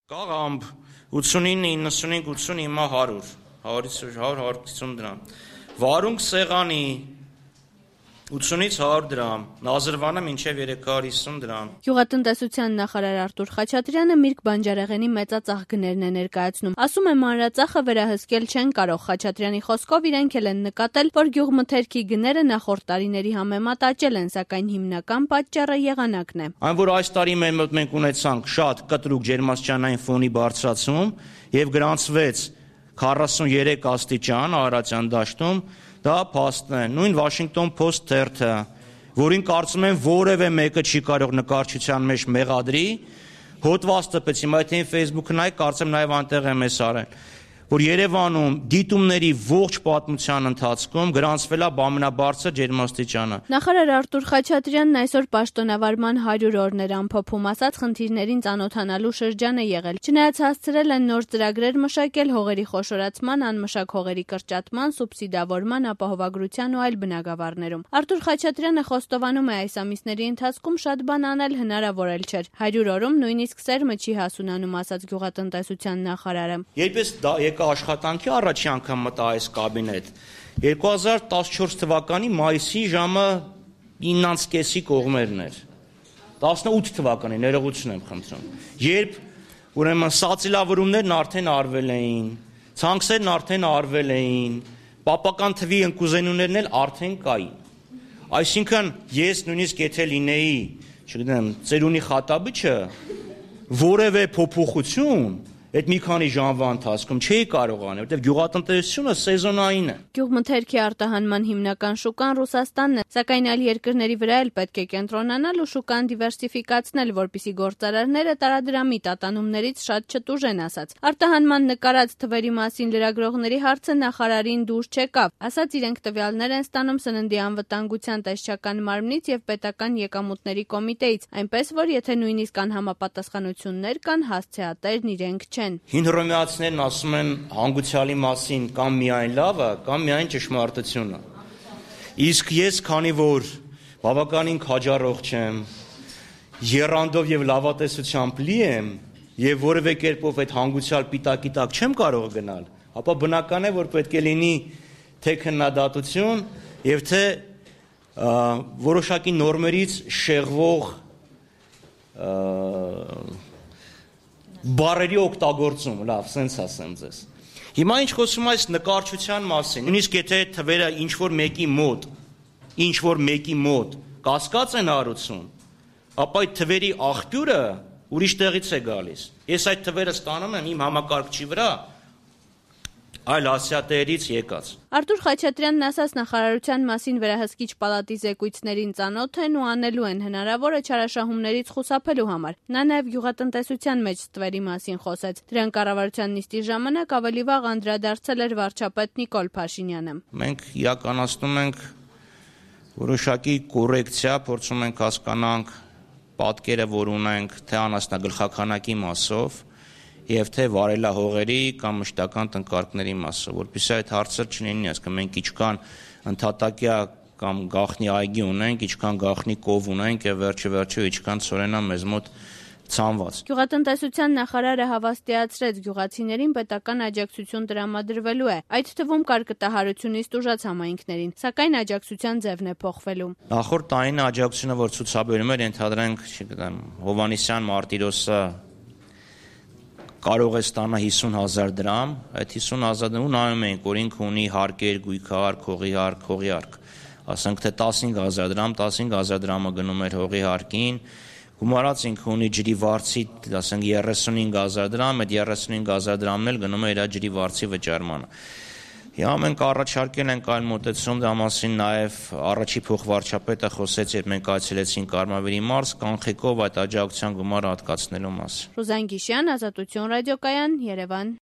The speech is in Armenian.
Կաղամբ 89, 95, 80, հիմա 100, 100-150 դրամ, վարունգ սեղանի 80-ից 100 դրամ, նազրվանը մինչև 350 դրամ։ Գյուղատնտեսության նախարար Արտուր Խաչատրյանը Միրգ բանջարեղենի մեծածախ գներն է ներկայացնում։ Ասում է, մանրածախը վերահսկել չեն կարող։ Խաչատրյանի խոսքով իրենք էլ են նկատել, որ գյուղմթերքի գները նախորդ տարիների համեմատ աճել են, սակայն հիմնական պատճառը եղանակն է։ Այն որ այս տարի մենք ունեցանք շատ կտրուկ ջերմաստիճանային ֆոնի բարձրացում եւ գրանցվեց 43 աստիճան Արարատյան դաշտում, դա փաստն է։ Նույն Washington Post թերթը, որին կարծում եմ որևէ մեկը չի կարող նկարչության մեջ մեղադրի, հոդված տպեց, հիմա եթե Facebook-ը նայեք, կարծեմ նաև այնտեղ եմ ես արել, որ Երևանում դիտումների ողջ պատմության ընթացքում գրանցվել է ամենաբարձր ջերմաստիճանը։ Նախարար Արտուր Խաչատրյանն այսօր պաշտոնավարման 100 օրն էր ամփոփում, ասաց խնդիրներին ծանոթանալու շրջան է եղել։ Չնայած հասցրել են նոր ծրագրեր մշակել հողերի խոշորացման, անմշակ հողերի կրճատման, սուբսիդավորման, ապահովագրության ու այլ բնագավառներում։ Արտուր Խաչատրյանը խոստովանում է, այս ամիսների ընթացքում շատ բան անել հնարավոր էլ չէր։ 100 օրում նույնիսկ սերմը չի հասունանում, ասաց գյուղատնտեսության նախարարը։ Երբես աշխատանքի առաջի անգամ մտա այս կաբինետ 2014 թվականի մայիսի ժամը 9:30 կողմերն էր 18 թվականի ներողություն եմ խնդրում, երբ ուրեմն սացիլավորումներն արդեն արվել էին, ցանքսերն արդեն արվել էին, պապական թվի ընկուզենուներն էլ արդեն կային։ Այսինքն ես նույնիսկ եթե լինեի, չգիտեմ, ծերունի խատաբիչը, որևէ փոփոխություն այդ մի քանի ժամվա ընթացքում չի կարող անել, որտեղ գյուղատնտեսությունը սեզոնային է։ Գյուղմթերքի արտահանման հիմնական շուկան Ռուսաստանն է, սակայն այլ երկրների վրա էլ պետք է կենտրոնանալ ու շուկան դիվերսիֆիկացնել, որպեսզի գործարարները տարադրամի տատանումներից շատ չտուժեն, ասաց։ Արտահանման նկարած թվերի մասին լրագրողների հարցը նախարարին դուր չեկավ, ասաց իրենք տվյալներ են ստանում սննդի անվտանգության տեսչական մարմնից եւ պետական եկամուտների կոմիտեից, այնպես որ եթե նույնիսկ անհամապատասխանություններ կան, հասցեատերն իրենք չեն։ Հին հռոմեացիներն ասում են հանգուցյալի մասին կամ միայն լավը, կամ միայն ճշմարտությունը։ Իսկ ես, քանի որ բավականին քաջառող չեմ, եռանդով եւ լավատեսությամբ լի եմ եւ որևէ կերպով այդ հանգուցյալ պիտակի տակ չեմ կարող գնալ, ապա բնական է, որ պետք է լինի թե քննադատություն եւ թե որոշակի նորմերից շեղվող բարերի օգտագործում, լավ, սենց ասեմ ձեզ։ Հիմա ինչ խոսում այս նկարչության մասին, նույնիսկ եթե թվերը ինչ-որ մեկի մոտ կասկած են հարուցում, ապա այդ թվերի աղբյուրը ուրիշ տեղից է գալիս։ Ես այդ թվերը ստանում եմ իմ համակարգչի վրա, այլ ասիատերից եկած։ Արտուր Խաչատրյանն ասաց, նախարարության մասին վերահսկիչ պալատի զեկույցներին ծանոթ են ու անելու են հնարավորը չարաշահումներից խուսափելու համար։ Նա նաև գյուղատնտեսության մեջ ստվերի մասին խոսեց։ Դրան կառավարության նիստի ժամանակ ավելի վաղ անդրադարձել էր վարչապետ Նիկոլ Փաշինյանը։ Մենք իրականացնում ենք որոշակի կոռեկցիա, փորձում ենք հասկանանք պատկերը, որ ունենք թե անասնագլխաքանակի մասով եւ թե վարելահողերի կամ մշտական տնկարկների մասով, որպեսզի այդ հարցը չլինի, ասենք մենք ինչքան ընդհատակյա կամ գաղտնի այգի ունենք, ինչքան գաղտնի կով ունենք եւ վերջը ինչքան ծորենա մեզ մոտ ցանված։ Գյուղատնտեսության նախարարը հավաստիացրեց, գյուղացիներին պետական աջակցություն տրամադրվելու է։ Այդ թվում կար կտահարությունից տուժած համայնքներին, սակայն աջակցության ձևն է փոխվելու։ Նախորդ տարին աջակցությունը, որ ցուցաբերում էր, ենթադրենք, չգիտեմ, Հովանեսյան Մարտիրոսը կարող է ստանա 50,000 դրամ, այդ 50,000 դրամը նայում ենք, օրինք ունի հարկեր, գույքահարկ, հողի հարկ, ասենք թե 15,000 դրամ, 15,000 դրամը գնում էր հողի հարկին, գումարած ինքը ունի ջրի վարձի, ասենք 35,000 դրամ, այդ 35,000 դրամն էլ գնում է իր ջրի վարձի վճարմանը։ Հիմա մենք առաջարկել ենք այլ մոտեցում, դա մասին նաև առաջի փոխվարչապետը խոսեց, երբ մենք այցելեցինք Կարմավիրի մարզ, կանխիկով այդ աջակցության գումարը հատկացնելու մասին։ Ռուզան Գիշյան, Ազատություն ռադիոկայան, Երևան։